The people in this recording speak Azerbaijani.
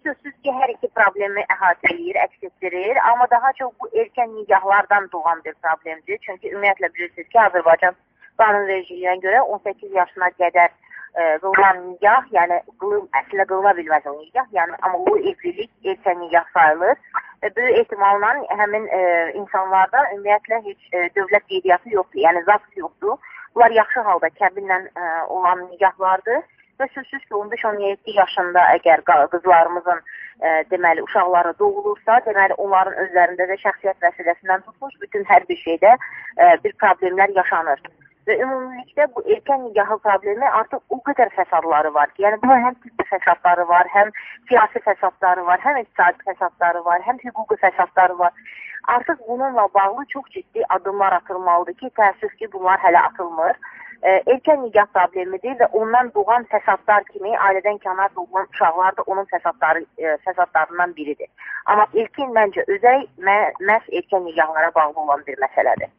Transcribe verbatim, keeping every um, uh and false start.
sözsüz ki, hər iki problemi əhatə edir, əks etdirir, amma daha çox bu erkən nigahlardan doğan bir problemdir. Çünki ümumiyyətlə bilirsiniz ki, Azərbaycan qanunvericiliyinə görə on səkkiz yaşına qədər e, qılınan nigah, yəni qılın, əslində qılına bilməz o nigah, yəni amma bu evlilik erkən nigah sayılır. Və böyük ehtimalla həmin e, insanlarda ümumiyyətlə heç e, dövlət qeydiyyatı yoxdur, yəni zaks yoxdur. Bunlar yaxşı halda kəbinlə e, olan nigahlardır. Və sözsüz ki, on beş on yeddi yaşında əgər qızlarımızın e, deməli, uşaqları doğulursa, deməli, onların özlərində də şəxsiyyət vəsiləsindən tutmuş bütün hər bir şeydə e, bir problemlər yaşanır. Və ümumilikdə bu erkən nigahı problemi artıq o qədər fəsadları var ki, yəni bunun həm tibbi fəsadları var, həm siyasi fəsadları var, həm iqtisadi fəsadları var, həm hüquqi fəsadları var. Artıq bununla bağlı çox ciddi adımlar atılmalıdır ki, təəssüf ki, bunlar hələ atılmır. E, erkən nigah problemidir və ondan doğan fəsadlar kimi ailədən kənar doğulan uşaqlar da onun fəsadları, e, fəsadlarından biridir. Amma ilkin məncə özəy mə məhz erkən nigahlara bağlı olan bir məsələdir.